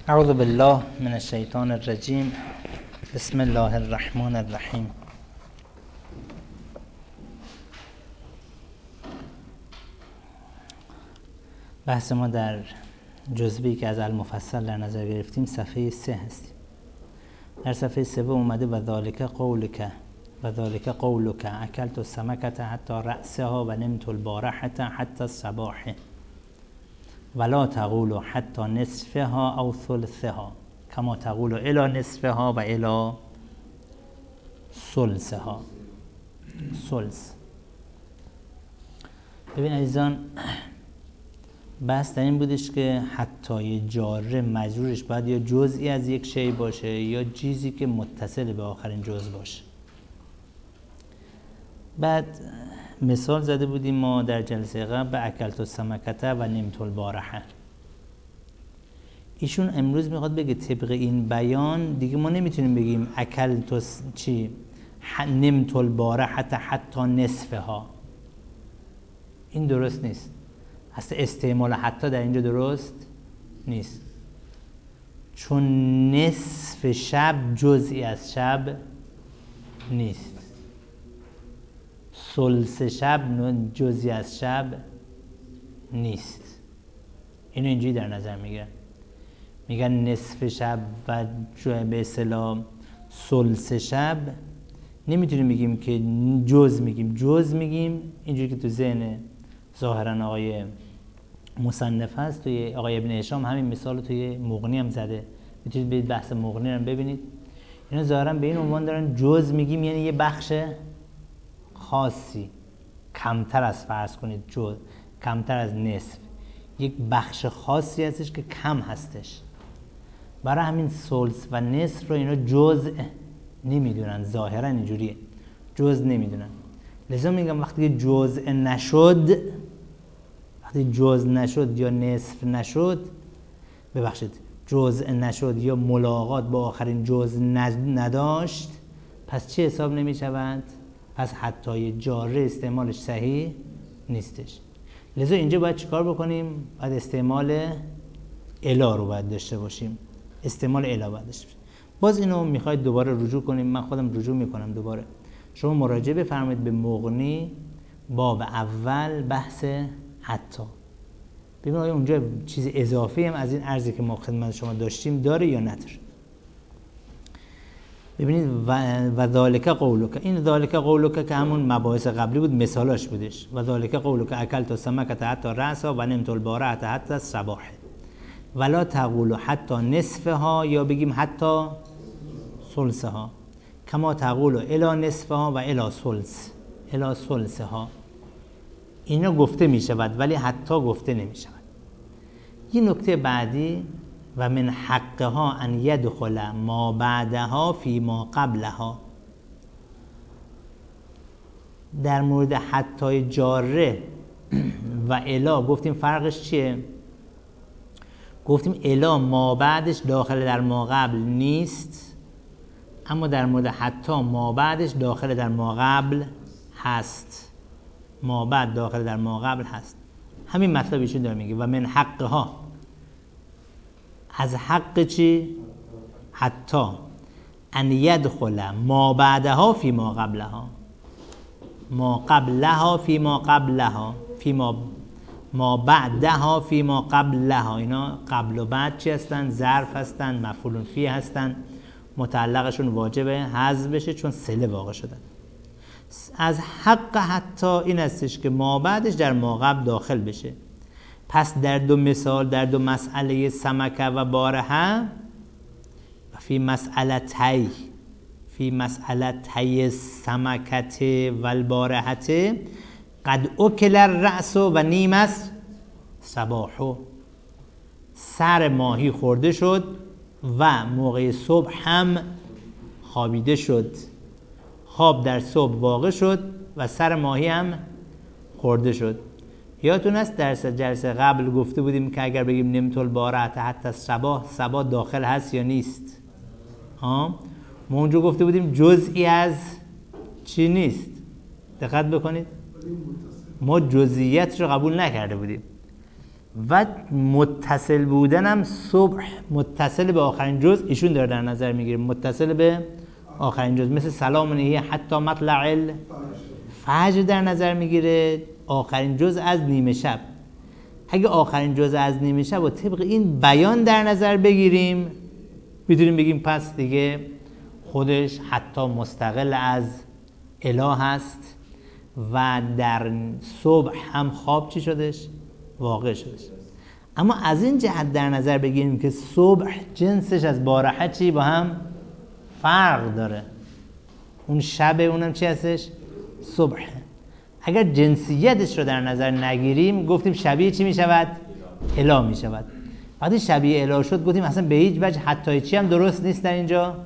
اعوذ بالله من الشیطان الرجیم. بسم الله الرحمن الرحیم. بحث ما در جزوی که از المفصل در نظر گرفتیم صفحه 3 هستیم. در صفحه 3 اومده و ذالک قولک اکلت السمکة حتی رأسها و نمت البارحة حتی الصباح ولا تقول حتی نصفها او ثلثها کما تقول الی نصفها و الی ثلثها. ثلث. ببین عزیزان، بحث در این بودش که حتی جاره مجرورش باید یا جزئی از یک شی باشه یا چیزی که متصل به آخرین جزء باشه. بعد مثال زده بودیم ما در جلسه قبل به اکلت السمکة و نمت البارحة. ایشون امروز میخواد بگه طبق این بیان دیگه ما نمیتونیم بگیم اکلت نمت البارحة حتی نصفها. این درست نیست. اصلا استعمال حتی در اینجا درست نیست، چون نصف شب جزئی از شب نیست، ثلث شب جزئی از شب نیست. اینو اینجوری در نظر میگن نصف شب و به اصطلاح ثلث شب نمیتونیم بگیم که جز میگیم اینجوری که تو ذهن ظاهرا آقای مصنف هست. توی آقای ابن هشام همین مثال توی مغنی هم زده، میتونید برید بحث مغنی رو ببینید. اینا ظاهرا به این عنوان دارن جز میگیم یعنی یه بخش خاصی، کمتر از فرض کنید جز، کمتر از نصف، یک بخش خاصی هستش که کم هستش. برای همین ثلث و نصف رو اینا جزء نمیدونن، ظاهرا اینجوریه، جزء نمیدونن. لذا میگم وقتی که جزء نشد، وقتی جزء نشد یا نصف نشد، ببخشید جزء نشد یا ملاقات با آخرین جزء نداشت، پس چه حساب نمیشود؟ پس حتی جاره استعمالش صحیح نیستش. لذا اینجا باید چیکار بکنیم؟ باید استعمال الا رو باید داشته باشیم. استعمال الا باید داشته باشیم. باز اینو میخواید دوباره رجوع کنیم، من خودم رجوع میکنم دوباره. شما مراجعه بفرمایید به مغنی باب اول بحث حتی. ببینید آیا اونجا چیز اضافی هم از این عرضی که ما خدمت شما داشتیم داره یا نداره. ببینید و ذالک قولک، این ذالک قولک که همون مباحث قبلی بود مثالاش بودش. و ذالک قولک اکلت السمکة حتی رأسها و نمت البارحة حتی الصباح ولا تقول حتی نصفها، یا بگیم حتی ثلثها کما تقول الی نصفها و الی ثلثها. اینا گفته می شود ولی حتی گفته نمی شود. یه نکته بعدی، و من حقها ان یدخل ما بعدها فی ما قبلها. در مورد حتی جاره و الا گفتیم فرقش چیه؟ گفتیم الا ما بعدش داخل در ما قبل نیست، اما در مورد حتی ما بعدش داخل در ما قبل هست. ما بعد داخل در ما قبل هست. همین مطلب ایشون داره میگه و من حقها، از حق چی؟ حتی ان یدخل ما بعدها فی ما قبلها، ما قبلها فی ما قبلها، فی ما بعدها فی ما قبلها. اینا قبل و بعد چی هستن؟ ظرف هستن، مفعول فی هستن، متعلقشون واجبه حذف بشه چون صله واقع شدن. از حق حتی این هستش که ما بعدش در ما قبل داخل بشه. پس در دو مثال، در دو مسئله سمکه و بارحه، فی مسئلتی سمکه و البارحه قد اکل الرأس و نیم الصباح. سر ماهی خورده شد و موقع صبح هم خوابیده شد. خواب در صبح واقع شد و سر ماهی هم خورده شد. یادتون است در جلسه قبل گفته بودیم که اگر بگیم نمت البارحة حتی الصباح، صباح داخل هست یا نیست؟ ما اونجا گفته بودیم جزئی از چی نیست. دقت بکنید، ما جزئیات رو قبول نکرده بودیم. و متصل بودن هم صبح متصل به آخرین جز ایشون داره در نظر میگیره، متصل به آخرین جز، مثل سلام هی حتی مطلع الفجر در نظر میگیره، آخرین جز از نیمه شب. اگه آخرین جز از نیمه شب و طبق این بیان در نظر بگیریم، میتونیم بگیم پس دیگه خودش حتی مستقل از اله هست و در صبح هم خواب چی شدش؟ واقع شدش. اما از این جهت در نظر بگیریم که صبح جنسش از بارحه چی با هم فرق داره، اون شب اونم چی هستش؟ صبح. اگر جنسیتش رو در نظر نگیریم گفتیم شبیه چی می شود؟ اله می شود. وقتی شبیه اله شد گفتیم اصلا به هیچ وجه حتی چی هم درست نیست در اینجا،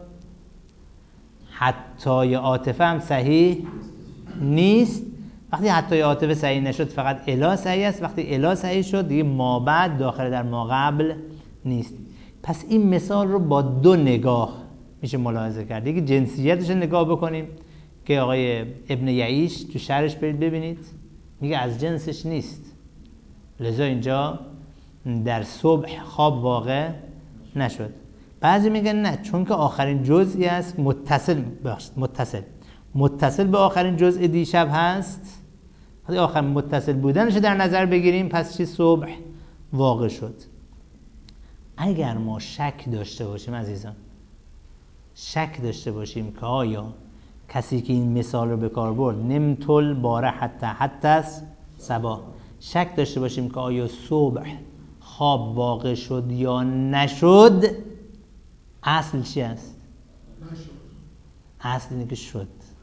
حتی عاطفه هم صحیح نیست. وقتی حتی عاطفه صحیح نشد فقط اله صحیح است، وقتی اله صحیح شد دیگه ما بعد داخل در ما قبل نیست. پس این مثال رو با دو نگاه میشه ملاحظه کرد. یکی جنسیتش رو نگاه بکنیم که آقای ابن یعیش تو شرحش برید ببینید میگه از جنسش نیست، لذا اینجا در صبح خواب واقع نشد. بعضی میگن نه، چون که آخرین جزئی است متصل به آخرین جزء دیشب هست، وقتی آخر متصل بودنش در نظر بگیریم پس چی؟ صبح واقع شد. اگر ما شک داشته باشیم عزیزان، شک داشته باشیم که آیا کسی که این مثال رو به کار برد نمتل باره حتی صباح، شک داشته باشیم که آیا صبح خواب واقع شد یا نشد، اصل چی است؟ اصل اینه که شد.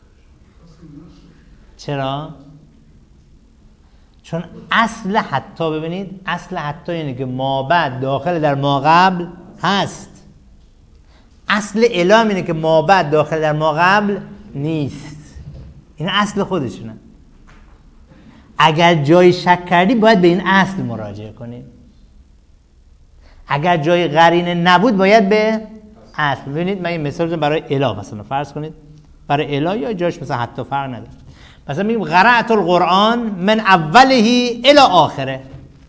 چرا؟ چون اصل حتی، ببینید اصل حتی اینه که ما بعد داخل در ما قبل هست، اصل اله اینه که ما بعد داخل در ما قبل نیست. این اصل خودشونه. اگر جای شک کردی باید به این اصل مراجعه کنی، اگر جای قرینه نبود باید به اصل. ببینید من این مثال برای اله مثلا فرض کنید، برای اله یا جاش مثلا حتی فرق نداره. مثلا میگیم قرأت القرآن من اوله الی آخره،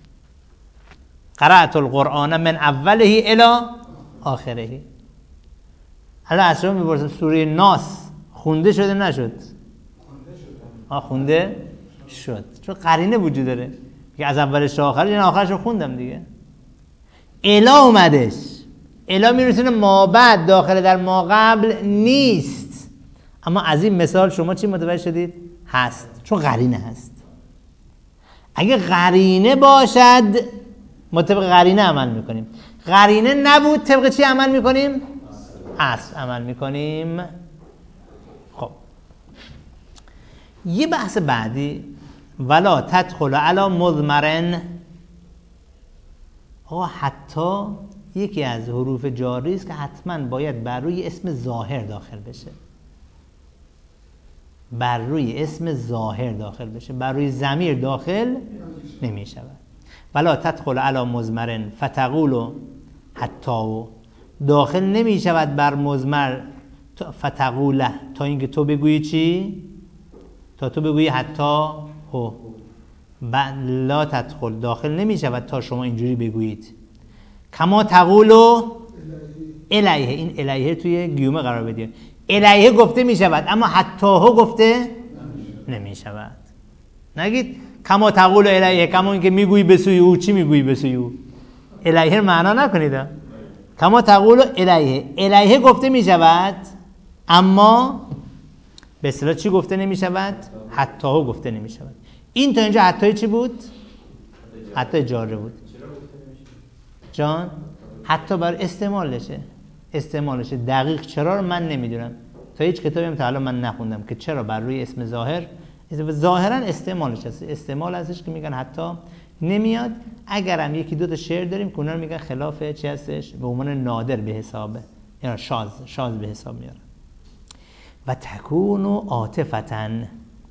قرأت القرآن من اوله الی آخره. حالا اصلا میپرسم سوره ناس خونده شده نشد؟ خونده شد، چون قرینه وجود داره که از اولش تا آخرش، این آخرش رو خوندم دیگه. الی اومدش، الی میرسونه ما بعد داخل در ما قبل نیست. اما از این مثال شما چی متوجه شدید؟ هست، چون قرینه هست. اگه قرینه باشد ما طبق قرینه عمل میکنیم، قرینه نبود طبق چی عمل میکنیم؟ اصل عمل میکنیم. خب یه بحث بعدی، ولا تدخل علی مضمرن. حتی یکی از حروف جاری است که حتما باید بر روی اسم ظاهر داخل بشه، بر روی اسم ظاهر داخل بشه، بر روی ضمیر داخل نمی شود. ولا تدخل علی مضمرن فتقول حتی، داخل نمی شود بر مضمر فتقوله، تا اینکه تو بگویی چی؟ تا تو بگویی حتی هو. لا تدخل، داخل نمی شود تا شما اینجوری بگویید. کما تقولو الیه، این الیه توی گیومه قرار بدید. الیه گفته می شود اما حتی هو گفته نمی شود. نگید کما تقولو الیه، کما اینکه میگویی به سوی او. چی میگویی به سوی او؟ الیه معنا نکنید. کما تقولو الیه، الیه گفته می شود اما به اصطلاح چی گفته نمی شود؟ حتی هو گفته نمی شود. این تا اینجا حتی چی بود؟ حتی جاره بود. جان حتی بر استعمالشه دقیق چرا رو من نمیدونم، تا هیچ کتابی هم تا الان من نخوندم که چرا بر روی اسم ظاهر. ظاهرا استعمالش هست، استعمال هستش که میگن حتی نمیاد. اگرم یکی دو تا شعر داریم که اونا رو میگن خلاف چی هستش، به عنوان نادر به حسابه، یعنی شاذ به حساب میارن. و تکون و عاطفتن،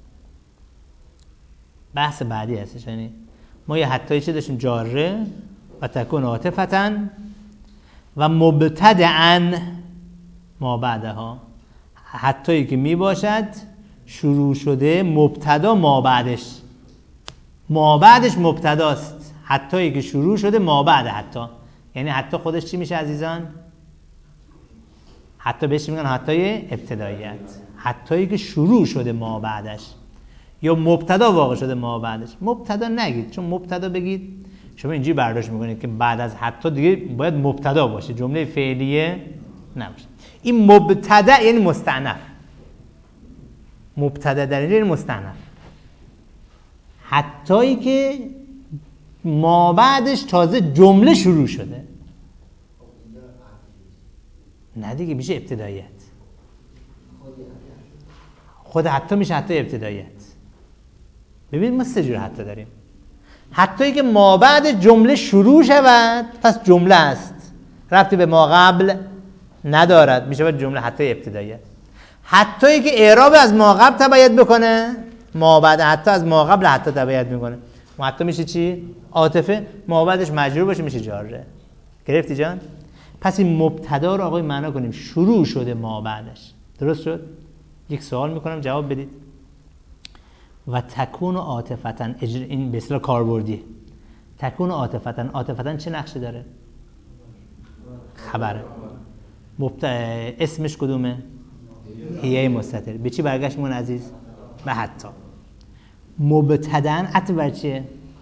بحث بعدی هستش. یعنی ما یه حتی چه داشتیم؟ جاره. و تکون عاطفتن و مبتدعن ما بعدها، حتی که می باشد شروع شده، مبتدا ما بعدش، ما بعدش مبتداست. حتایی که شروع شده ما بعد حتی. یعنی حتی خودش چی میشه عزیزان؟ حتی بهش میگن حتای ابتداییت. حتایی که شروع شده ما بعدش، یا مبتدا واقع شده ما بعدش. مبتدا نگید، چون مبتدا بگید شما اینجوری برداشت میکنید که بعد از حتی دیگه باید مبتدا باشه، جمله فعلیه نباشه. این مبتدا یعنی مستأنف. مبتدا در اینجا یعنی مستأنف. حتایی که ما بعدش تازه جمله شروع شده. نه دیگه میشه ابتداییت. خود حتی میشه حتی ابتداییت. ببینید ما سه جور حتی داریم. حتایی که ما بعد جمله شروع شود پس جمله است، ربطی به ما قبل ندارد، میشه باید جمله حتی ابتداییت. حتایی که اعراب از ما قبل تبعیت بکنه، ما بعد حتی از ما قبل حتی تبعیت میکنه. ما حتی میشه چی؟ عاطفه. ما بعدش مجرور باشه میشه جاره. گرفتی جان؟ پس این مبتدا رو آقای معنا کنیم شروع شده ما بعدش. درست شد؟ یک سوال میکنم جواب بدید. و تکون عاطفتن، این به اصطلاح کاربردیه. تکون عاطفتن، عاطفتن چه نقشی داره؟ خبره. اسمش کدومه؟ هیه مستتر. به چی برگشت میمونه عزیز؟ به حتی. مبتدأ عطف بر چیه؟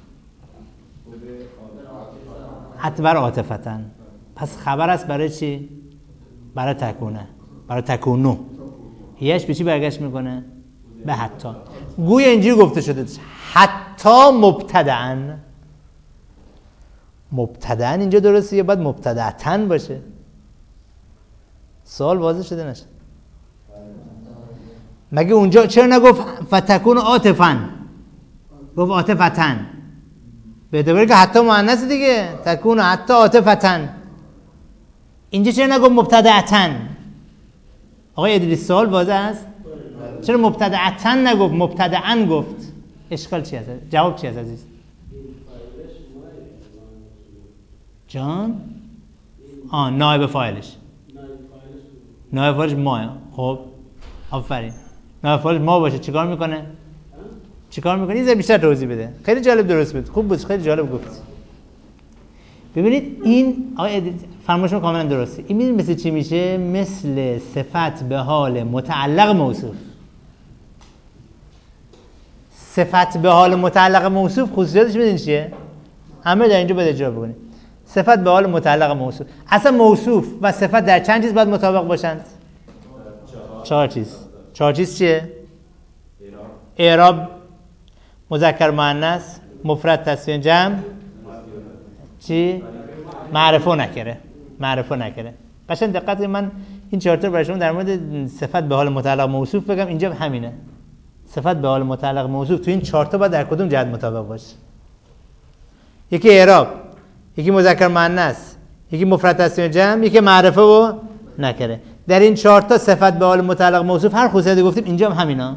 عطف بر عاطفتن. پس خبر است برای چی؟ برای تکونه، برای تکونو. هیهش به چی برگشت میکنه؟ به حتی. گویا اینجوری گفته شده حتی مبتدأ. مبتدأ اینجا درسته یا باید مبتدأتن باشه؟ سوال واضح شده نشد؟ مگه اونجا چرا نگفت فتکون عاطفن؟ گفت عاطفتن. به اعتباری که حتی مؤنث دیگه، تکون حتی عاطفتن. اینجا چرا نگفت مبتدأتن؟ آقای ادریس سوال واضح است؟ چرا مبتدأتن نگفت، مبتدأن گفت؟ اشکال چی هست؟ جواب چی هست عزیز؟ جان؟ نایب فاعلش. نایب فاعلش ما. خب آفرین. نایب فاعلش ما باشه چیکار میکنه؟ چیکار میکنه؟ یه ذره بیشتر توضیح بده. خیلی جالب درست بود. خوب بود، خیلی جالب گفت. ببینید این آقای فرمایشون کاملا درسته. این میدونید مثل چی میشه؟ مثل صفت به حال متعلق موصوف. صفت به حال متعلق موصوف خصوصیتش میدونید چیه؟ همه در اینجا باید اجرا بکنید. صفت به حال متعلق موصوف. اصلا موصوف و صفت در چند چیز باید مطابق باشند؟ 4 چیز. 4 چیز چیه؟ اعراب، مذکر مؤنث، مفرد تسنیه جمع، چی؟ معرفه و نکره. معرفه و نکره. قشنگ دقت کنید، من این 4 تا برای شما در مورد صفت به حال متعلق موصوف بگم. اینجا همینه. صفت به حال متعلق موصوف تو این 4 تا باید در کدوم جهت مطابق باشه؟ یکی اعراب، یکی مذکر مؤنث، یکی مفرد تسنیه جمع، یکی معرفه و نکره. در این 4 تا صفت به حال متعلق موصوف هر خصوصیتی گفتیم اینجا هم همینا.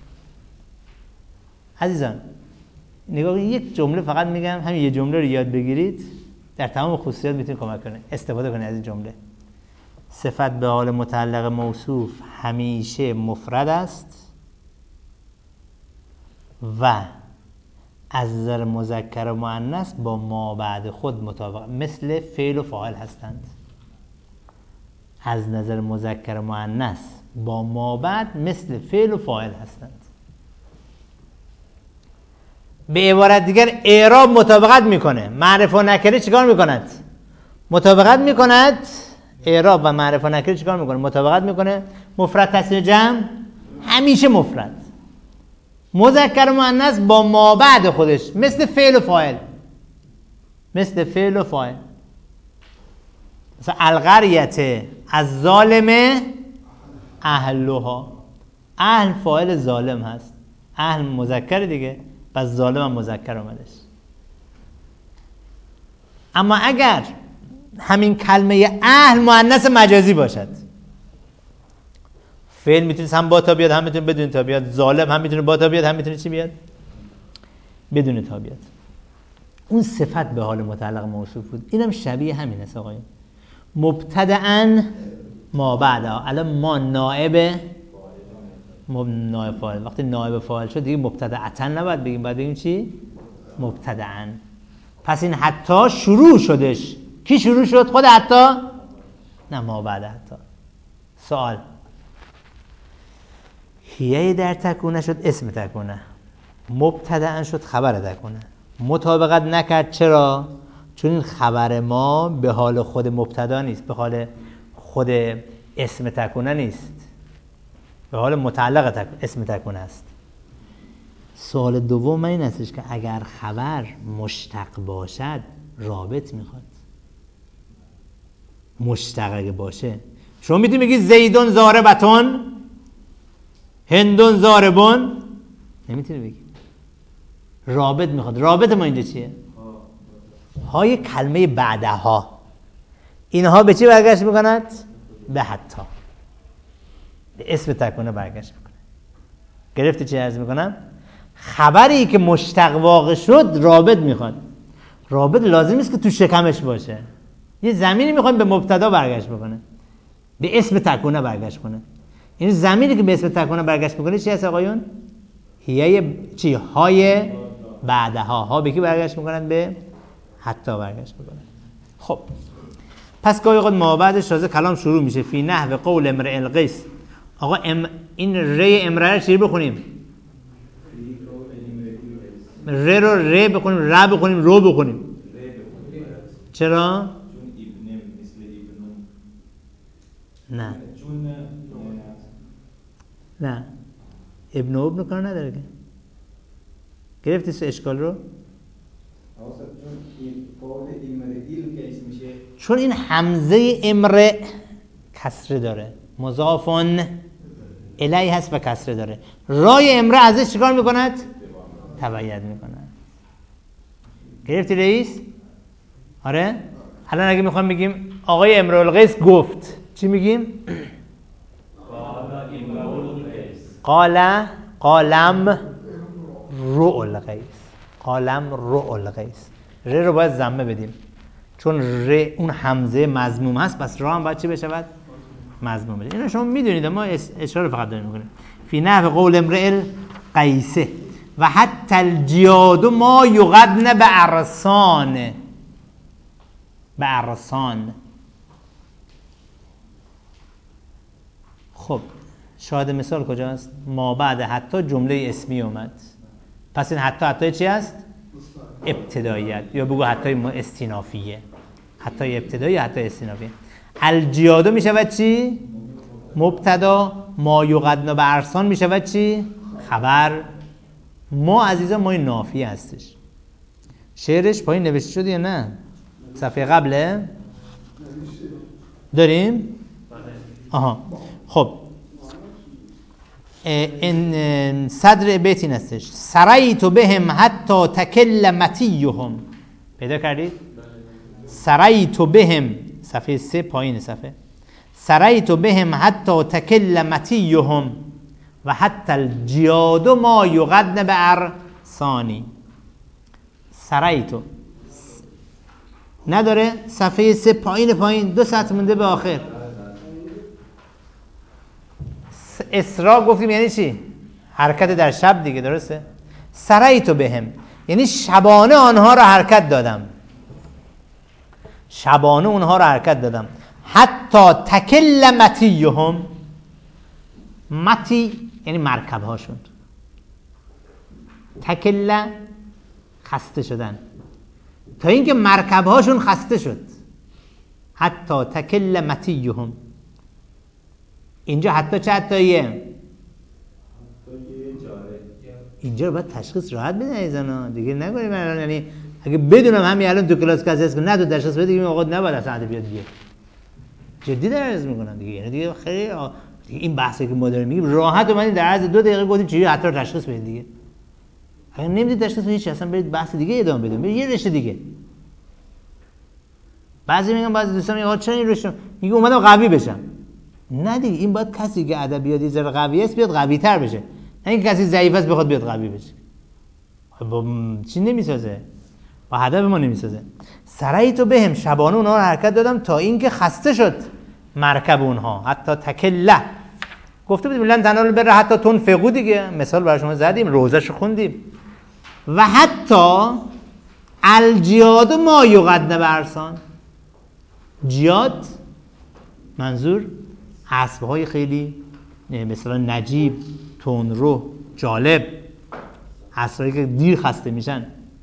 عزیزان نگاه کنید، یک جمله فقط میگم، همین یه جمله رو یاد بگیرید در تمام خصوصیات میتونید کمک کنه. استفاده کنید از این جمله. صفت به حال متعلق موصوف همیشه مفرد است و از نظر مذکر و مؤنث با ما بعد خود مطابق، مثل فعل و فاعل هستند. از نظر مذکر و مؤنث با ما بعد مثل فعل و فاعل هستند. به عبارت دیگر اعراب مطابقت میکنه، معرفه و نکره چیکار میکند؟ مطابقت میکند. اعراب و معرفه و نکره چیکار میکنه؟ مطابقت میکنه. مفرد تسنیه جمع همیشه مفرد. مذکر و مؤنث با ما بعد خودش مثل فعل و فاعل. مثل فعل و فاعل. مثلا القریه از ظالم اهلها. اهل فاعل ظالم هست، اهل مذکر دیگه، پس ظالم هم مذکر اومدش. اما اگر همین کلمه اهل مؤنث مجازی باشد، فعل میتونه هم با تا بیاد، هم میتونه بدون تا بیاد. ظالم هم میتونه با تا بیاد، هم میتونه چی بیاد؟ بدون تا بیاد. اون صفت به حال متعلق موصوف بود. اینم شبیه همین است آقایون. مبتدأ ما بعد. الان ما نائب فاعل. وقتی نائب فاعل شد دیگه مبتدأ نباید بگیم، باید بگیم چی؟ مبتدأ. پس این حتی شروع شدش. کی شروع شد؟ خود حتی؟ نه، ما بعد حتی. سوال هیه در تکونه شد اسم تکونه، مبتدأ شد خبر تکونه. مطابقت نکرد. چرا؟ چون این خبر ما به حال خود مبتدا نیست، به حال خود اسم تکونه نیست، به حال متعلق اسم تکونه است. سوال دوم این هستش که اگر خبر مشتق باشد رابط میخواد. مشتق اگه باشه شما میتونی بگی زیدون ضاربتون، هندون ضاربون، نمیتونی بگی. رابط میخواد. رابط ما اینجا چیه؟ های کلمه بعدها. اینها به چی برگشت میکند؟ به حتی، به اسم تکونه برگشت میکنه. گرفتی چی عرض میکنم؟ خبری که مشتق واقع شد رابط میخواد. رابط لازم نیست که تو شکمش باشه. یه زمینی میخوایم به مبتدا برگشت بکنه، به اسم تکونه برگشت کنه. این زمینی که به اسم تکونه برگشت میکنه چی هست آقایون؟ هیه چی؟ های بعدها. ها به کی برگشت میکنن؟ به حتی برگشت میکنن. خب پس گاهی اوقات ما بعدش تازه کلام شروع میشه. فی نحو قول امرئ القیس. آقا این ر امرئ رو چی بخونیم؟ ر رو ر بخونیم، ر بخونیم، رو بخونیم. چرا؟ نه نه، ابن کار نداره که. گرفتی اشکال رو؟ چون این همزه امرئ کسره داره، مضافون الیه هست و کسره داره. رای امرئ ازش چیکار میکند؟ تبعیت میکند. گرفتی رئیس؟ آره؟ الان اگه میخوام بگیم آقای امرؤ القیس گفت، چی میگیم؟ قالم رؤ القیس. قالم رؤ القیس. ر رو باید ضمه بدیم چون ر اون همزه مضموم هست، پس را هم باید چی بشود؟ مضموم بدیم. اینو شما میدونید، ما اشاره فقط داریم میکنیم. فی نحو قول امرئ القیس و حتی الجیاد ما یغدن بعرسان. بعرسان. خب شاهد مثال کجاست؟ ما بعد حتی جمله اسمی اومد. پس این حتی چی است؟ ابتداییت، یا بگو حتی استینافیه. حتی ابتدایی، حتی استینافیه. الجیادو می شود چی؟ مبتدا. ما یغدن بعرسان می شود چی؟ خبر. ما عزیزان ما این نافیه هستش. شعرش پایین نوشته شده یا نه؟ صفحه قبله داریم؟ آها خب این صدر بیت این هستش. سریت بهم حتی تکل متیهم. پیدا کردید؟ سریت بهم، صفحه 3 پایین صفحه. سریت بهم حتی تکل متیهم و حتی الجیاد ما یغدن بعرسانی. سریتو نداره؟ صفحه 3 پایین 2 سطر مونده به آخر. اسراء گفتیم یعنی چی؟ حرکت در شب دیگه، درسته؟ سریت بهم یعنی شبانه آنها را حرکت دادم. شبانه اونها را حرکت دادم. حتی تکل متیهم. متی یعنی مرکب هاشون. تکل خسته شدن، تا اینکه مرکب هاشون خسته شد. حتی تکل متیهم. اینجا حتی چه حتیه؟ اینجا رو باید تشخیص راحت بدن ایزانا دیگه. نگویم الان یعنی اگه بدونم همین الان تو کلاس کسی هست که نه تو تشخیص بده دیگه آقا نباید اصلا ادبیات دیگه. جدی در عرض میکنم دیگه. یعنی دیگه خیلی دیگه این بحثی که ما داریم میگیم راحت اومدین در عرض 2 دقیقه گفتیم چجوری حتی رو تشخیص بدید دیگه. اگه نمیدید تشخیص بدید چی اصلا برید بحث دیگه ادامه بدید. یه رشته دیگه. بعضی میگن بعضی دوستان میگن آقا چرا این رشته؟ میگه اومدم قوی بشم. نه دیگه، این باید کسی که ادبیاتی ذره قوی است بیاد قوی تر بشه، نه اینکه کسی ضعیف است بخواد بیاد قوی بشه. با چی نمیسازه؟ با هدف ما نمیسازه. سریت بهم شبانه اونها رو حرکت دادم تا اینکه خسته شد مرکب اونها. حتی تکله گفته بودیم لن تنالوا البر حتی تنفقوا دیگه، مثال برای شما زدیم، روزه‌شو خوندیم. و حتی الجیاد ما یقدن برسان. جیاد منظور اسبهای خیلی مثلا نجیب، تندرو، جالب، اسبایی که دیر خسته میشن.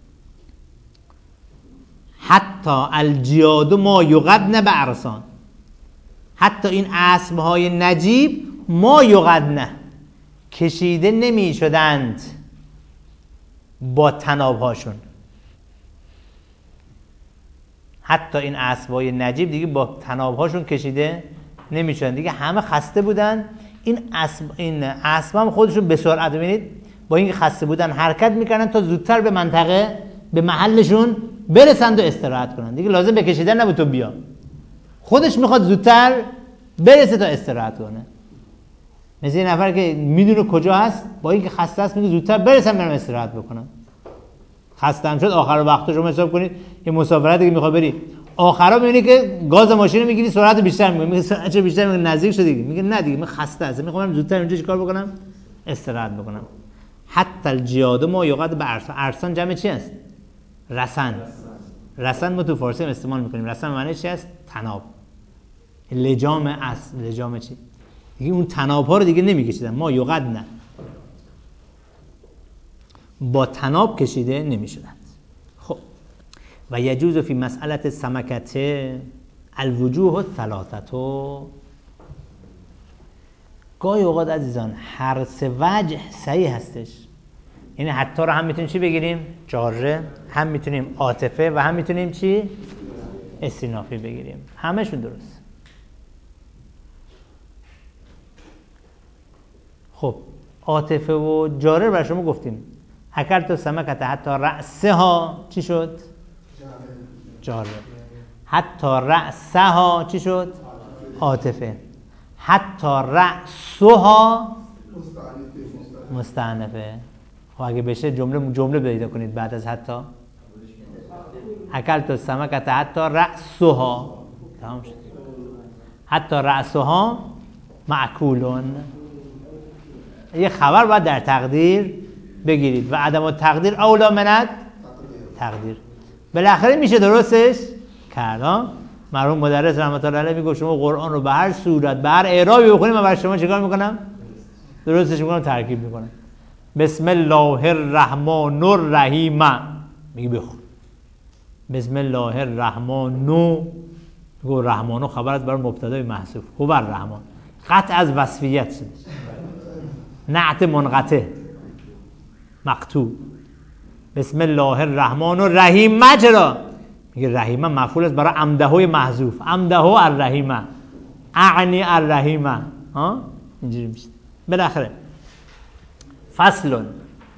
حتی الجیاد ما یقدن برسان، حتی این اسبهای نجیب ما یقدن کشیده نمی شدند با طنابهاشون. حتی این اسبهای نجیب دیگه با طنابهاشون کشیده نمی شدند، دیگه همه خسته بودن. این اسب هم خودشون به سرعت، ببینید با اینکه خسته بودن حرکت میکنن تا زودتر به منطقه، به محلشون برسند و استراحت کنن. دیگه لازم به کشیدن نبود تو بیا، خودش میخواد زودتر برسه تا استراحت کنه. مثل این نفر که میدونه کجا هست، با اینکه خسته است میگه زودتر برسم برم استراحت بکنم. خسته هم شد آخر وقت شما حساب کنید یه مسافرتی که میخواد بری، آخرا میبینی که گاز ماشین رو میگیری سرعت بیشتر میگیری، میگه سرعت بیشتر، میگه نزدیک شد دیگه، میگه نه دیگه من خسته هستم میخوام زودتر اونجا چیکار بکنم، استراحت بکنم. حتی الجیاد ما یقد به ارسان. ارسان جمع چی است؟ رسن. رسن ما تو فارسی هم استعمال میکنیم. رسن معنی چی است؟ طناب. لجام است. لجام چی؟ دیگه اون طناب ها رو دیگه نمیکشیدن. ما یقد نه، با طناب کشیده نمیشدند. خب و یجوز فی مسئله سمکته الوجوه الثلاثه. گاهی اوقات عزیزان هر سه وجه صحیح هستش. یعنی حتی رو هم میتونیم چی بگیریم؟ جاره، هم میتونیم عاطفه و هم میتونیم چی؟ استینافی بگیریم. همشون درست. خب عاطفه و جاره بر شما گفتیم. اکلت سمکت حتی رأسه ها چی شد؟ جاره. حتی رأسه ها چی شد؟ عاطفه. حتی رأسها مستأنفه. خب اگه بشه جمله پیدا کنید بعد از حتی. اکلت سمکت حتی رأسها، تمام شد. حتی رأسها معکولون. یه خبر باید در تقدیر بگیرید و عدم تقدیر اولا منت تقدیر. بالاخره میشه درستش کرد. مرحوم مدرس رحمت الله علیه میگه شما قرآن رو به هر صورت به هر اعرابی بخونید من برای شما چیکار میکنم؟ درستش میکنم، ترکیب میکنم. بسم الله الرحمن الرحیم میگه بخون. بسم الله الرحمن میگه رحمانو خبر است بر مبتدای محذوف هو الرحمن، قطع از وصفیت شده، نعت منقطع مقطوع. بسم الله الرحمن الرحیم مجرا، میگه رحیم مفعول است برای امدهوی محذوف، امدهو الرحیم اعنی الرحیم. ها اینجوری میشه. بالاخره فصل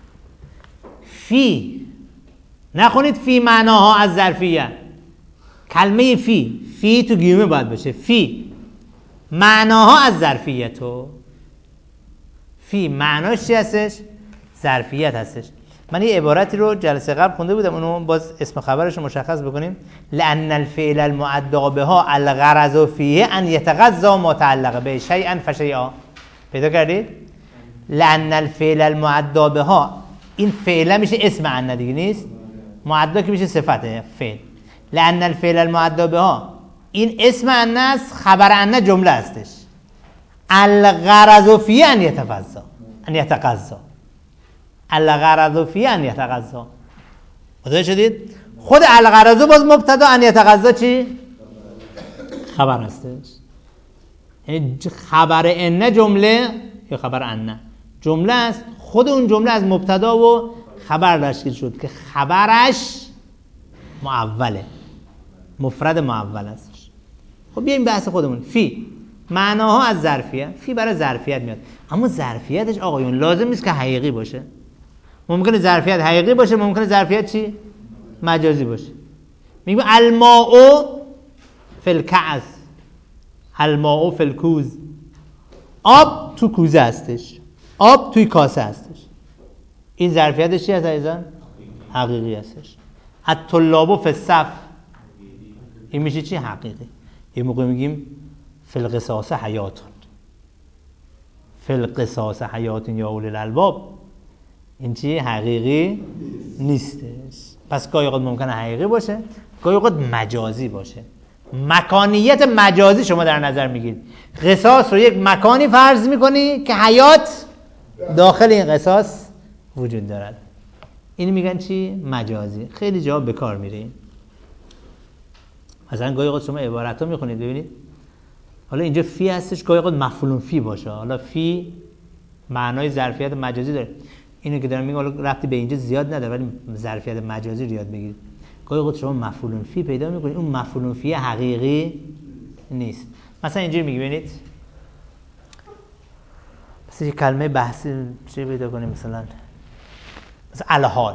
فی، نخونید فی معناها از ظرفیه. کلمه فی تو گیومه باید باشه. فی معناها از ظرفیه. تو فی معناش چی هستش؟ ظرفیت هستش. من یه عبارتی رو جلسه قبل خونده بودم، اونو باز اسم خبرش رو مشخص بکنیم. لأن الفعل المعدى بها الغرض فیه ان یتغذى ما تعلق به شیئا فشیئا. پیدا کردید؟ لأن الفعل المعدى بها، این فعل میشه اسم ان دیگه نیست، معدى که میشه صفته فعل. لأن الفعل المعدى بها، این اسم ان است، خبر ان جمله هستش. الغرض فیه ان یتغذى، ان یتغذى، الغرض فیه ان یتغذى. متوجه شدید؟ خود الغرض باز مبتدا، ان یتغذى چی؟ خبر هستش. یعنی خبر ان جمله یا خبر ان جمله است، خود اون جمله از مبتدا و خبر تشکیل شد که خبرش معوله، مفرد معول هستش. خب بیایم بحث خودمون. فی معناها از ظرفیه. فی برای ظرفیت میاد، اما ظرفیتش آقایون لازم نیست که حقیقی باشه. ممکنه ظرفیت حقیقی باشه، ممکنه ظرفیت چی؟ مجازی باشه. میگم الماء فی الکأس، الماء فی الکوز. آب تو کوزه هستش، آب توی کاسه هستش. این ظرفیتش چی هست عزیزان؟ حقیقی هستش. الطلاب فی الصف، این میشه چی؟ حقیقی. یه موقع میگیم فی القصاص حیات، فی القصاص حیات یا اولی الالباب، این چی؟ حقیقی نیستش. پس گاهی اوقات ممکنه حقیقی باشه، گاهی اوقات مجازی باشه. مکانیت مجازی شما در نظر میگیرید. قصاص رو یک مکانی فرض میکنی که حیات داخل این قصاص وجود دارد. این میگن چی؟ مجازی. خیلی جا به کار میره. مثلا گاهی اوقات شما عبارت ها میخونید ببینید، حالا اینجا فی هستش، گاهی اوقات مفعول فی باشه. حالا فی معنای ظرفیت مجازی داره. اینو که دارم میگم حالا ربطی به اینجا زیاد نداره، ولی ظرفیت مجازی رو یاد بگیرید. گاهی اوقات شما مفعول فی پیدا میکنید، اون مفعول فی حقیقی نیست. مثلا اینجوری میگی ببینید، مثلا یه کلمه بحثی چه پیدا کنیم، مثلا الحال.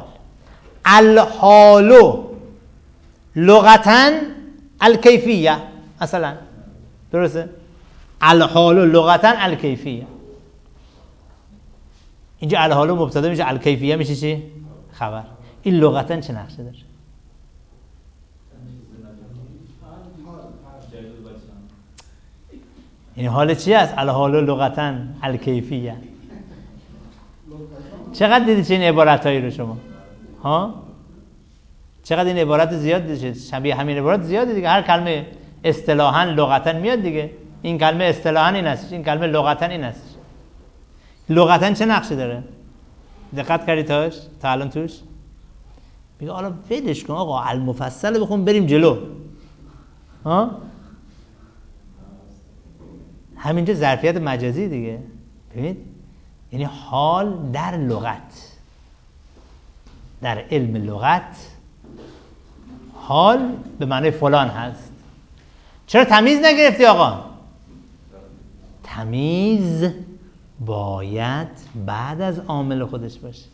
الحالو لغتاً الکیفیه، مثلا درسته؟ الحالو لغتاً الکیفیه. اینجا الحالو مبتدا میشه، الکیفیه میشه چی؟ خبر. این لغتاً چه نقشه داره؟ این حال چی است؟ الحالو لغتاً الکیفیه. چقدر دیدید چه این عبارتایی رو شما؟ ها؟ چقدر این عبارت زیاد دیدید؟ شبیه همین عبارت زیاد دیگه. هر کلمه اصطلاحاً لغتاً میاد دیگه. این کلمه اصطلاحاً این است، این کلمه لغتاً این است. لغتاً چه نقشی داره؟ دقت کردید تا الان توش؟ میگه حالا ولش کن آقا، المفصل بخون بریم جلو. ها؟ همینجا ظرفیت مجازی دیگه. ببینید، یعنی حال در لغت، در علم لغت حال به معنی فلان هست. چرا تمیز نگرفتی آقا؟ تمیز باید بعد از عامل خودش باشه.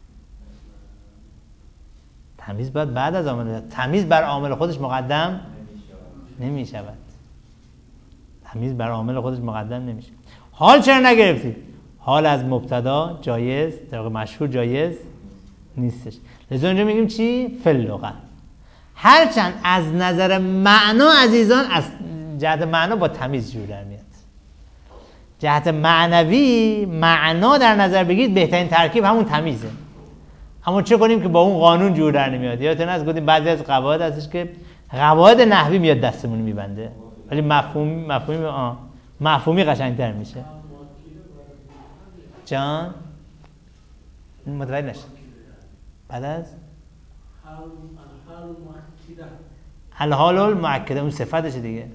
تمیز باید بعد از عامل، تمیز بر عامل خودش مقدم نمی شود. تمیز بر عامل خودش مقدم نمیشه. حال چرا نگرفتی؟ حال از مبتدا جایز، در واقع مشهور جایز نیستش. لذا اونجا میگیم چی؟ فی اللغة. هرچند از نظر معنا عزیزان، از جهت معنا با تمیز جور در میاد. جهت معنوی معنا در نظر بگیرید بهترین ترکیب همون تمیزه. اما چه کنیم که با اون قانون جور در نمیاد؟ یادتون هست گفتیم بعضی از قواعد هستش که قواعد نحوی میاد دستمون میبنده، ولی مفهومی قشنگتر میشه. جان متوجه نشد. بعد از الحال المؤکده اون صفتش دیگه.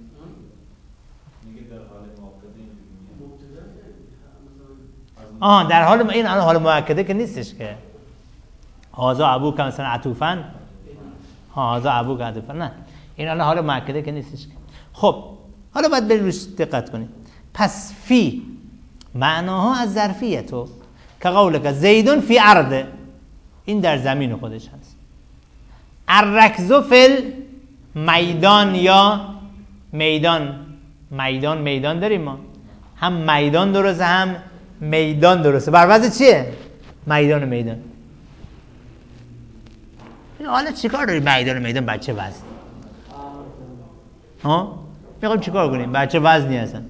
در حال این حال مؤکده که نیستش که هازا ابوک مثلا عطوفن، هازا ابوک عطوفن، نه این حال مؤکده که نیستش که. خب حالا باید بریم روش دقت کنیم. پس فی معناها از ظرفیتو که قولک زیدون فی ارض، این در زمین خودش هست. الرکض فی میدان یا میدان. میدان داریم ما، هم میدان درسته هم میدان درسته. بر وضع چیه؟ میدان. این حالا چیکار داری میدان بچه وزن؟ ها؟ میخوایم چیکار کنیم؟ بچه وزنی هستن.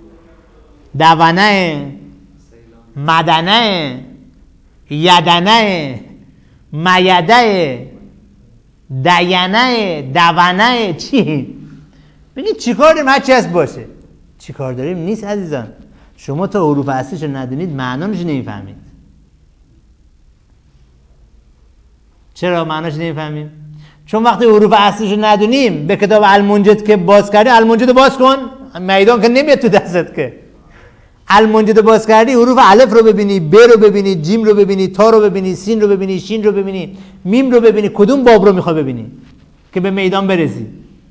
دونهه، مدنه، یدنه، میده، دینه، دونه، چی؟ بگید چیکار داریم؟ هر چی هست باشه. چیکار داریم نیست عزیزان. شما تا حروف اصلیش رو ندونید معناش نمیفهمید. چرا معناش نمیفهمیم؟ چون وقتی حروف اصلیش رو ندونیم به کتاب المنجد که باز کردی، المنجد باز کن، میدان که نمیاد تو دستت که. المنجد باز کردی، حروف الف رو ببینی، ب رو ببینی، جیم رو ببینی، تا رو ببینی، سین رو ببینی، شین رو ببینی، میم رو ببینی، کدوم باب رو میخوای ببینی که به میدان برسی.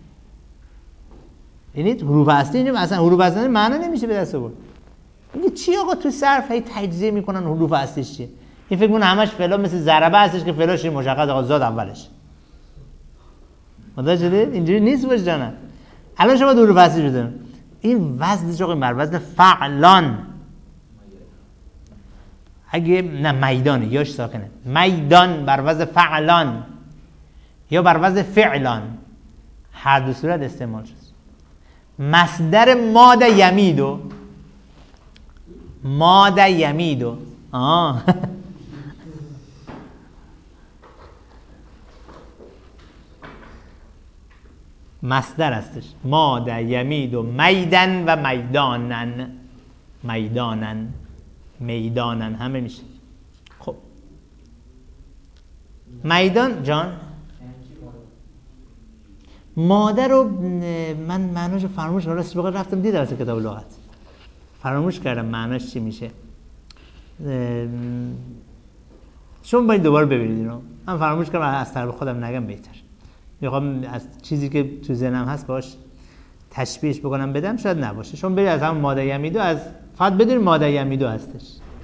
یعنی حروف اصلی اینجا اصلا حروف اصلی معنا نمیشه به دست آورد. میگه چی آقا تو صرف هی تجزیه میکنن حروف اصلیش چیه؟ این فکر کنم همش فعلا مثل ضربه هستش که فعلاش مشخص آقا زاد اولش. متوجه شدید؟ اینجوری نیست باش جانم. الان شما حروف اصلی رو دارین. این وزنش آقا بر وزن فعلان. اگه نه میدانه یاش ساکنه. میدان بر وزن فعلان یا بر وزن فعلان، هر دو صورت استعمال شد. مصدر ماد یمیدو، ماد یمیدو مصدر هستش. ماد یمید و میدن و میدانن. میدانن همه میشه. خب میدان جان ماده رو من معناش رو فراموش کردم. راستش بخوام رفتم دیدم از کتاب لغت فراموش کردم معناش چی میشه. شما باید دوباره ببینید اینو. من فراموش کردم از طرف خودم نگم بهتر. میخوام از چیزی که تو ذهنم هست باش تشبیهش بکنم بدم شاید نباشه. شما برید از همون ماده یمیدو از فقط بدونید ماده یمیدو هستش.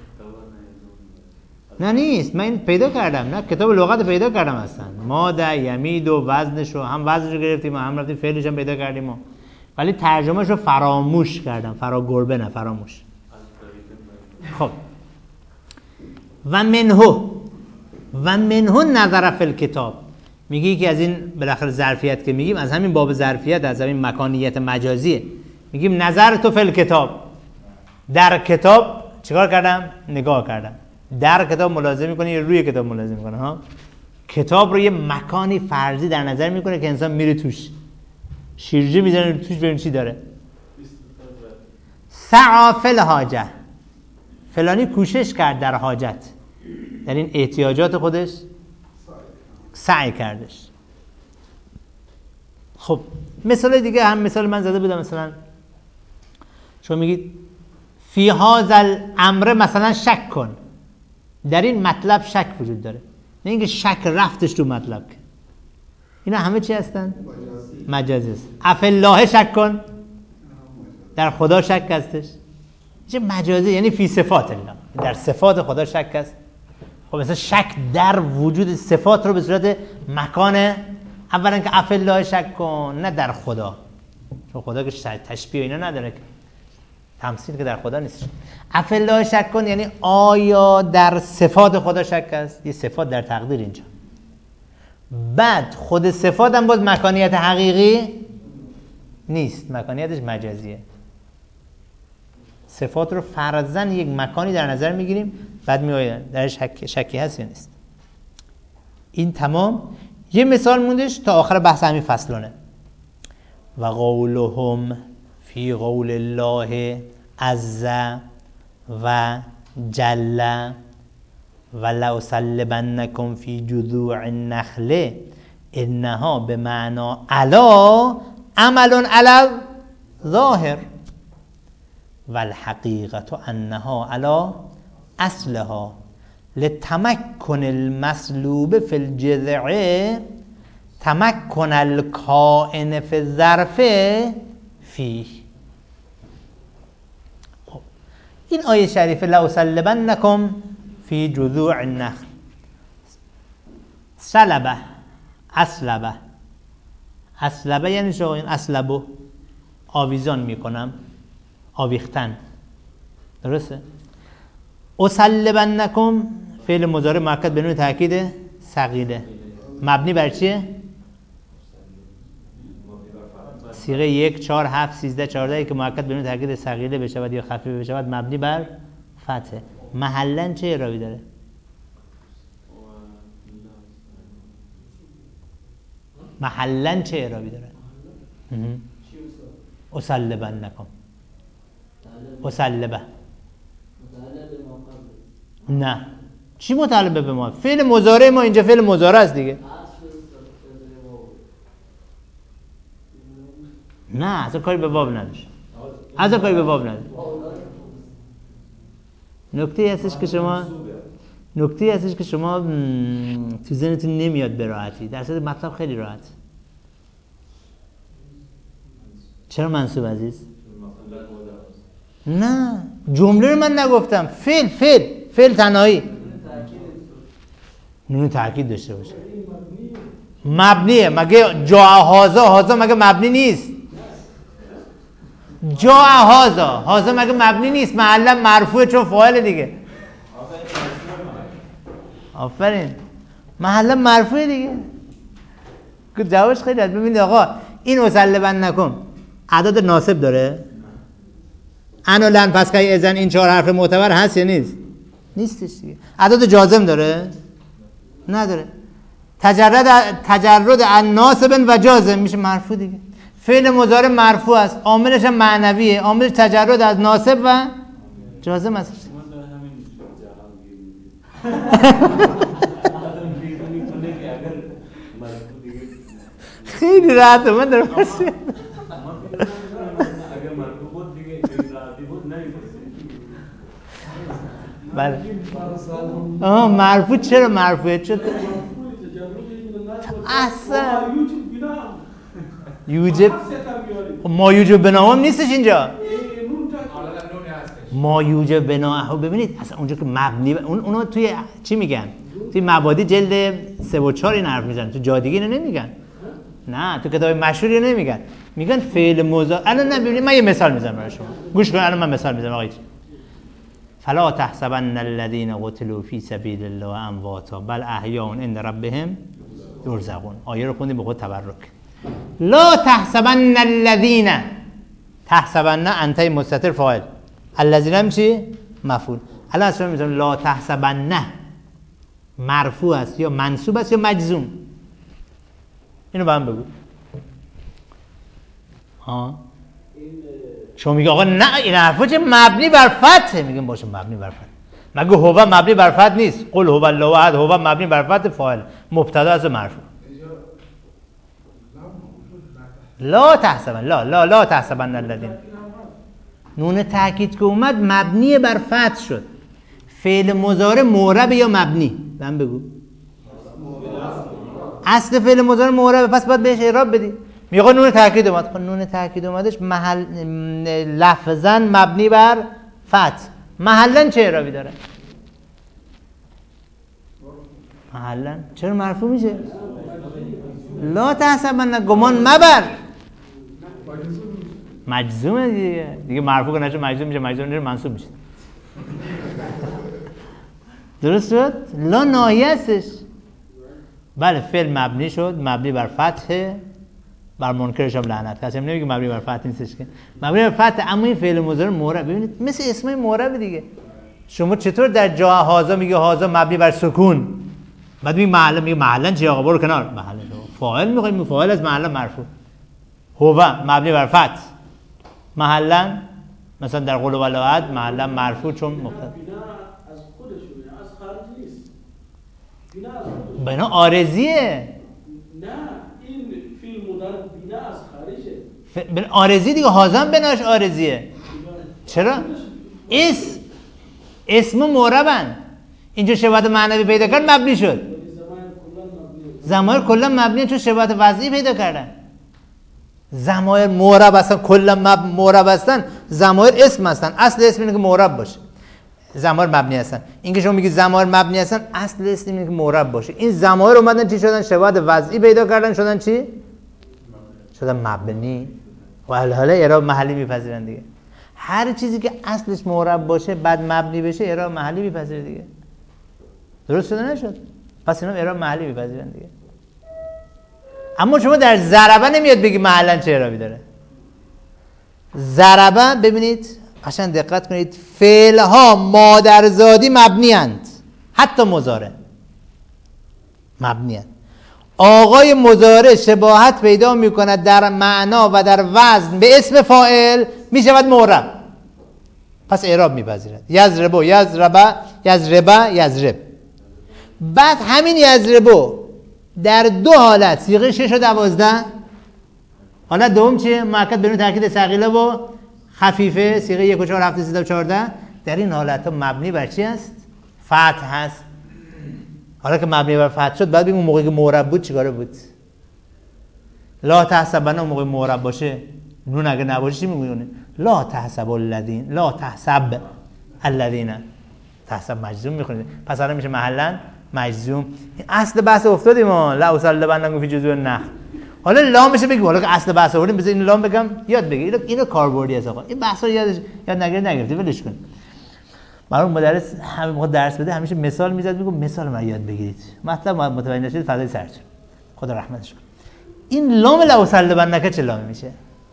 نه نیست، من این پیدا کردم. نه کتاب لغت پیدا کردم اصلا. ماده یمیدو وزنشو هم وزنشو گرفتیم هم رفتیم فعلش هم پیدا کردیم ولی ترجمهش رو فراموش کردم. گربه نه فراموش. خب و منه نظر فی الکتاب میگی که از این بالاخره ظرفیت که میگیم از همین باب ظرفیت از همین مکانیت مجازیه. میگیم نظر تو فی الکتاب. در کتاب چیکار کردم؟ نگاه کردم. در کتاب ملاحظه میکنه یا روی کتاب ملاحظه میکنه ها؟ کتاب رو یه مکانی فرضی در نظر میکنه که انسان میره توش. شیرجه میزنه توش ببین چی داره. سعی فی الحاجه. فلانی کوشش کرد در حاجت. در این احتیاجات خودش سعی کردش. خب مثال دیگه هم مثال من زده بودم. مثلا شما میگید فی هذا الامر مثلا شک کن. در این مطلب شک وجود داره. نه اینکه شک رفتش تو مطلب. اینا همه چی هستن؟ مجازی است. افی الله شک کن. در خدا شک هستش. چه مجازی یعنی فی صفات الله. در صفات خدا شک است. خب مثلا شک در وجود صفات رو به صورت مکان اولا که افی الله شک کن نه در خدا. چون خدا که تشبیه اینا نداره که تمثیل که در خدا نیست. افی الله شک کن یعنی آیا در صفات خدا شک است؟ یه صفات در تقدیر اینجا. بعد خود صفات هم باز مکانیت حقیقی نیست، مکانیتش مجازیه. صفات رو فرضاً یک مکانی در نظر میگیریم بعد میآید درش شکی هست یا نیست. این تمام. یه مثال موندش تا آخر بحث همین فصلانه. و قولهم فی قول الله عز و جل ولو سلبنکم فی جذوع النخل انها بمعنی علا عمل علی ظاهر والحقیقة انها علی اصلها لتمکن المسلوب فی الجذع تمکن الکائن فی الظرف فیه. خب این آیه شریفه لأصلبنکم فی جذوع النخل. سلبه اسلبه یعنی شو این اسلبو آویزان میکنم، آویختن. درسته؟ اصلبنکم فعل مضارع مؤکد به نون تاکید ثقیله. مبنی بر چیه؟ صیغه 1 4 7 13 14 که مؤکد به نون تاکید ثقیله بشود یا خفیف بشود مبنی بر فتحه. محلاً چه اعرابی داره؟ محلاً چه اعرابی داره؟ اصلبنکم. اصلبه نه. چی متعلق به ما؟ فعل مضارع ما اینجا فعل مضارع است دیگه. نه اصلا کاری به باب نداشت. اصلا کاری به باب نداشت. نکته هستش که شما تو ذهنتون نمیاد به راحتی. در صورت مطلب خیلی راحت. چرا منصوب عزیز؟ نه جمله رو من نگفتم. فعل تنهایی نون تاکید داشته باشه. مبنیه. مگه جا هازا مگه مبنی نیست؟ جا هازا مگه مبنی نیست؟ محلا مرفوعه چون فاعل دیگه. آفرین. محلا مرفوعه دیگه. جوابش خیلی راحت. ببینید آقا این اصلبنکم اعداد ناسب داره؟ انا لن پس که اذن این 4 حرف معتبر هست یا نیست؟ نیستش دیگه. اعداد جازم داره؟ نداره. تجرد عن ناصب و جازم میشه مرفوع دیگه. فعل مضارع مرفوع است، عاملش هم معنویه، عامل تجرد از ناصب و جازم است. خیلی راحت من در باشه. بله. مرفوع چرا مرفوعه؟ چرا؟ اصلا یوجب ما یوجب بناهم نیستش اینجا. ما یوجب بناهم ببینید اصلا اونجا که مبنی اونو توی چی میگن؟ توی مبادی جلد 3 و 4 این حرف میزنن، تو جا دیگه اینو نمیگن. نه تو کتاب مشهوری نمیگن، میگن فعل مضارع. الان ببینید من یه مثال میزنم برای شما، گوش کنید. الان من مثال میزنم آقا. فلا تحسبن الذين قتلوا في سبيل الله امواتا بل احیاء عند ربهم یرزقون. آیه رو خوندیم به خود تبرک. لا تحسبن الذين، تحسبن انتای مستتر فاعل، الذين هم چی؟ مفعول. الان اصلا میذارم لا تحسبن مرفوع است یا منصوب است یا مجزوم؟ اینو با هم بگو. ها شما میگه آقا نه این حرفا چه مبنی بر فتحه. میگم باشه مبنی بر فتح. مگه هو مبنی بر فتح نیست؟ قل هو الله احد، هو مبنی بر فتح فاعل، مبتدا از مرفوع. لا تحسبن، لا تحسبن الذين، نون تاکید که اومد مبنی بر فتح شد. فعل مضارع معرب یا مبنی؟ من بگو. اصل فعل مضارع معرب، پس باید بهش اعراب بدی. میگه نون تاکید اومد. خب نون تاکید اومدش محل لفظاً مبنی بر فتح، محلاً چه اعرابی داره؟ محلاً چرا مرفوع میشه؟ لا تحسبن، گمان مبر، مجزومه دیگه مرفوع کنه نشه مجزوم میشه، مجزوم نشه منصوب میشه. درست شد؟ لا ناهیه استش. بله فعل مبنی شد، مبنی بر فتح، بر منکرش هم لعنت. کسی هم نمیگه مبنی بر فتح نیستش که مبنی بر فتح. اما این فعل مضارع معرب، ببینید مثل اسمای معرب دیگه. شما چطور در جا هازا میگه هازا مبنی بر سکون، بعد میگه محلا، میگه محلا چی آقا برو کنار، محلا فاعل میخوایم، فاعل از محلا مرفوع. هو مبنی بر فتح، محلا مثلا در قول ولایت محلا مرفوع چون مبتدا از خودشونه، از خارج نیست. بنا عارضیه. نه این فیلم مدار بینا از خارجه. بنا عارضی دیگه، هازم بناش عارضیه. چرا؟ اسم معربن. اینجا شباهت معنوی پیدا کرد مبنی شد. ضمایر کلا مبنیه چون شباهت وضعی پیدا کردن. ضمایر معرب هستن، کلا معرب هستن. ضمایر اسم هستن، اصل اسم اینه که معرب باشه. ضمایر مبنی هستن. اینکه شما میگید ضمایر مبنی هستن، اصل اسم اینه که معرب باشه. این ضمایر اومدن چی شدن؟ شباهت وضعی پیدا کردن، شدن چی؟ شدن مبنی. و حالا اعراب محلی میپذیرن دیگه. هر چیزی که اصلش معرب باشه بعد مبنی بشه اعراب محلی میپذیره دیگه. درست شده نشد؟ پس اینا اعراب محلی میپذیرن دیگه. اما شما در ضربه نمیاد بگی محلا چه اعرابی داره. ضربه ببینید قشنگ دقت کنید، فعلها مادرزادی مبنی اند، حتی مضارع مبنی اند. آقای مضارع شباهت پیدا میکند در معنا و در وزن به اسم فاعل، میشود معرب، پس اعراب میپذیرد. یضربو، یضربه، یضربه، یضرب. بعد همین یضربو در دو حالت، صیغه 6 و 12. حالت دوم چیه؟ مؤکد بدون تاکید ثقیله و خفیفه، صیغه 1 و 4 7 13 و 14. در این حالت مبنی بر چی است؟ فتح هست. حالا که مبنی بر فتح شد بعد بگیم اون موقعی که معرب بود چیکاره بود؟ لا تحسبن اون موقع معرب باشه، نون اگه نباشه چی میگونه؟ لا تحسب الذین، لا تحسب الذین، تحسب مجزوم میخونید، پس الان میشه محلا مجزوم. این اصل بحث افتادیم ما، لا اصلبنکم فی جذوع النخل. حالا لامش بگیم، حالا که اصل بحث آوردیم بذار این لام بگم یاد بگیر. اینو کاربردی است آقا، این بحثا رو یاد نگرفتی ولش کن. برای مدرس همین موقع درس بده همیشه مثال میزد، میگم مثال رو یاد بگیرید، مطلب متوجه نشید فدای سرتون، خدا رحمتش کنه. این لام لا اصلبنک چه لامی میشه؟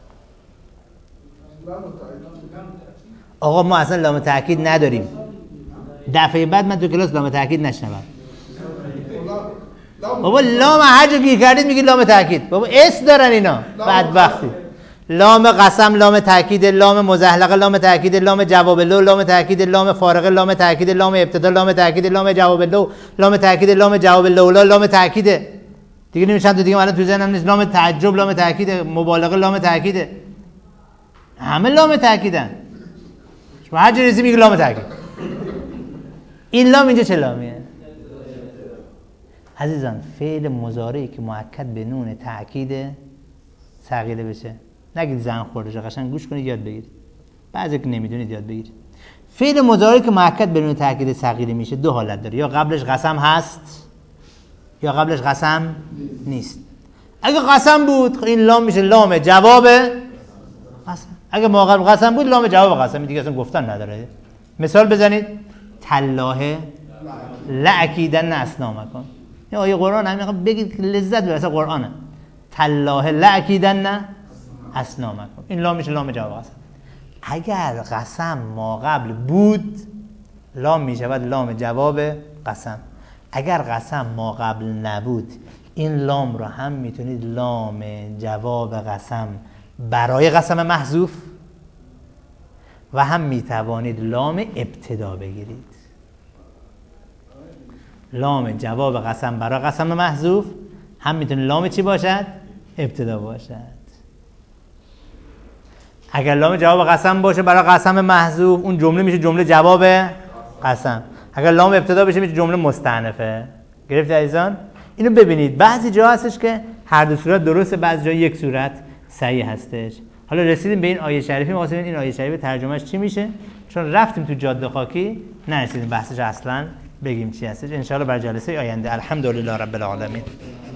آقا ما اصلا لام تاکید نداریم. دفعه بعد من تو کلاس لام تاکید نشنوم. بابا لام هر جا گیر کردید میگید لام تاکید. بابا اس دارن اینا بدبختی. لام قسم لام تاکید، لام مزحلقه لام تاکید، لام جواب لو لام تاکید، لام فارغه لام تاکید، لام ابتدا لام تاکید، لام جواب لو لام تاکید، لام جواب لولا لام تاکید. دیگه نمیشن تو دیگه الان تو ذهنم نیست. لام تعجب لام تاکید، مبالغه لام تاکید. همه لام تاکیدن. شما هر جا رسید میگه لام تاکید. این لام اینجا چه لامیه؟ عزیزان فعل مضارعی که مؤکد به نون تاکید ثقیله بشه، نگید زن خورده، قشنگ گوش کنید یاد بگیرید. بعضی که نمیدونید یاد بگیرید. فعل مضارعی که مؤکد به نون تاکید ثقیله میشه دو حالت داره، یا قبلش قسم هست یا قبلش قسم نیست. اگه قسم بود این لام میشه لام جواب قسم. اگه ما قبل قسم بود لام جواب قسم، دیگه اصلا گفتن نداره. مثال بزنید. تالله لاکیدن اسنامکم. این آیه قرآن همین بگید لذت ببرید، قرآنه. تالله لاکیدن اسنامکم. این لام میشه لام جواب قسم. اگر قسم ما قبل بود لام میشود لام جواب قسم. اگر قسم ما قبل نبود این لام رو هم میتونید لام جواب قسم برای قسم محذوف و هم میتوانید لام ابتدا بگیرید. لام جواب قسم برای قسم محذوف هم میتونه لام چی باشد؟ ابتدا باشد. اگر لام جواب قسم باشه برای قسم محذوف اون جمله میشه جمله جواب قسم. اگر لام ابتدا بشه میشه جمله مستأنفه. گرفتید عزیزان؟ اینو ببینید بعضی جا هستش که هر دو صورت درسته، بعضی جا یک صورت صحیح هستش. حالا رسیدیم به این آیه شریفی، واسه این آیه شریفی ترجمهش چی میشه؟ چون رفتیم تو جاده خاکی نرسیدیم بحثش اصلا بگیم چی هستش. ان شاء الله بر جلسه آینده. الحمدلله رب العالمین.